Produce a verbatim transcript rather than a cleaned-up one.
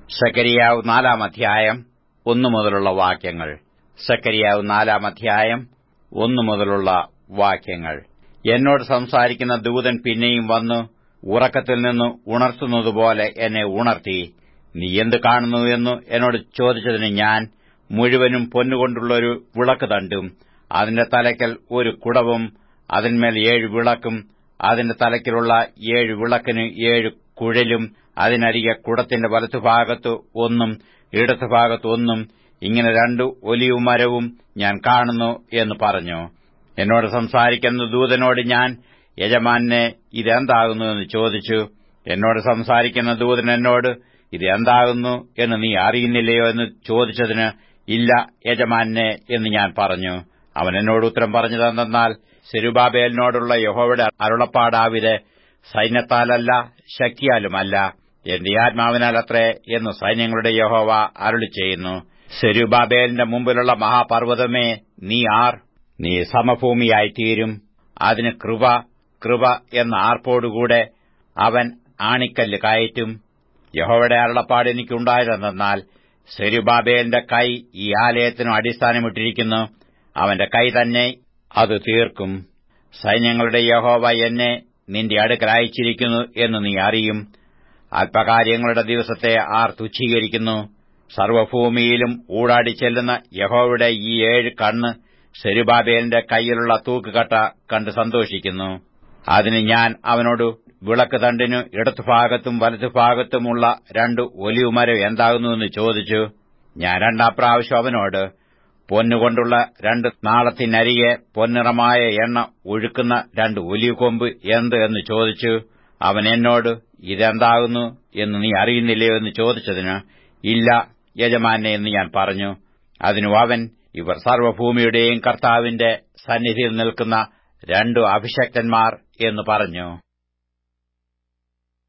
സെക്കരിയാവ് നാലാം അധ്യായം ഒന്നു മുതലുള്ള വാക്യങ്ങൾ. സെക്കരിയാവ് നാലാം അധ്യായം ഒന്നു മുതലുള്ള വാക്യങ്ങൾ. എന്നോട് സംസാരിക്കുന്ന ദൂതൻ പിന്നെയും വന്നു ഉറക്കത്തിൽ നിന്ന് ഉണർത്തുന്നതുപോലെ എന്നെ ഉണർത്തി. നീ എന്ത് കാണുന്നു എന്ന് എന്നോട് ചോദിച്ചതിന് ഞാൻ, മുഴുവനും പൊന്നുകൊണ്ടുള്ളൊരു വിളക്ക് തണ്ടും അതിന്റെ തലയ്ക്കൽ ഒരു കുടവും അതിന്മേൽ ഏഴ് വിളക്കും അതിന്റെ തലയ്ക്കലുള്ള ഏഴ് വിളക്കിന് ഏഴ് കുഴലും അതിനരികെ കുടത്തിന്റെ വലത്തുഭാഗത്ത് ഒന്നും ഇടത്തുഭാഗത്ത് ഒന്നും ഇങ്ങനെ രണ്ട് ഒലിവ് മരവും ഞാൻ കാണുന്നു എന്ന് പറഞ്ഞു. എന്നോട് സംസാരിക്കുന്ന ദൂതനോട് ഞാൻ, യജമാനെ ഇതെന്താകുന്നു എന്ന് ചോദിച്ചു. എന്നോട് സംസാരിക്കുന്ന ദൂതൻ എന്നോട്, ഇത് എന്താകുന്നു എന്ന് നീ അറിയുന്നില്ലയോ എന്ന് ചോദിച്ചതിന്, ഇല്ല യജമാനെ എന്ന് ഞാൻ പറഞ്ഞു. അവൻ എന്നോട് ഉത്തരം പറഞ്ഞതെന്നാൽ, സെരുബ്ബാബേലിനോടുള്ള യഹോവയുടെ അരുളപ്പാടാവിത്, സൈന്യത്താലല്ല ശക്തിയാലുമല്ല, എന്റെ ആത്മാവിനാലത്രേ എന്ന് സൈന്യങ്ങളുടെ യഹോവ അരുളിച്ചെയ്യുന്നു. സെരുബ്ബാബേലിന്റെ മുമ്പിലുള്ള മഹാപർവ്വതമേ, നീ ആർ? നീ സമഭൂമിയായിത്തീരും. അതിന് കൃപ കൃപ എന്ന ആർപ്പോടുകൂടെ അവൻ ആണിക്കല്ല് കയറ്റും. യഹോവയുടെ അരുളപ്പാട് എനിക്കുണ്ടായതെന്നാൽ, സെരുബ്ബാബേലിന്റെ കൈ ഈ ആലയത്തിനും അടിസ്ഥാനമിട്ടിരിക്കുന്നു. അവന്റെ കൈ തന്നെ അത് തീർക്കും. സൈന്യങ്ങളുടെ യഹോവ എന്നെ നിന്റെ അടുക്കൽ അയച്ചിരിക്കുന്നു എന്ന് നീ അറിയും. അല്പകാര്യങ്ങളുടെ ദിവസത്തെ ആർ തുച്ഛീകരിക്കുന്നു? സർവ്വഭൂമിയിലും ഊടാടിച്ചെല്ലുന്ന യഹോവയുടെ ഈ ഏഴ് കണ്ണ് സെരുബ്ബാബേലിന്റെ കൈയിലുള്ള തൂക്കുകട്ട കണ്ട് സന്തോഷിക്കുന്നു. അതിന് ഞാൻ അവനോട്, വിളക്ക് തണ്ടിനു ഇടത്തുഭാഗത്തും വലത്തുഭാഗത്തുമുള്ള രണ്ട് ഒലിവുമരം എന്താകുന്നുവെന്ന് ചോദിച്ചു. ഞാൻ രണ്ടാം പ്രാവശ്യം അവനോട്, പൊന്നുകൊണ്ടുള്ള രണ്ട് നാളത്തിനരികെ പൊന്നിറമായ എണ്ണ ഒഴുക്കുന്ന രണ്ട് ഒലിവ് കൊമ്പ് എന്ത് എന്ന് ചോദിച്ചു. അവൻ എന്നോട്, ഇതെന്താകുന്നു എന്ന് നീ അറിയുന്നില്ലയോ എന്ന് ചോദിച്ചതിന്, ഇല്ല യജമാനെ എന്ന് ഞാൻ പറഞ്ഞു. അതിനു അവൻ, ഇവർ സർവ്വഭൂമിയുടെയും കർത്താവിന്റെ സന്നിധിയിൽ നിൽക്കുന്ന രണ്ടു അഭിഷക്തന്മാർ എന്ന് പറഞ്ഞു.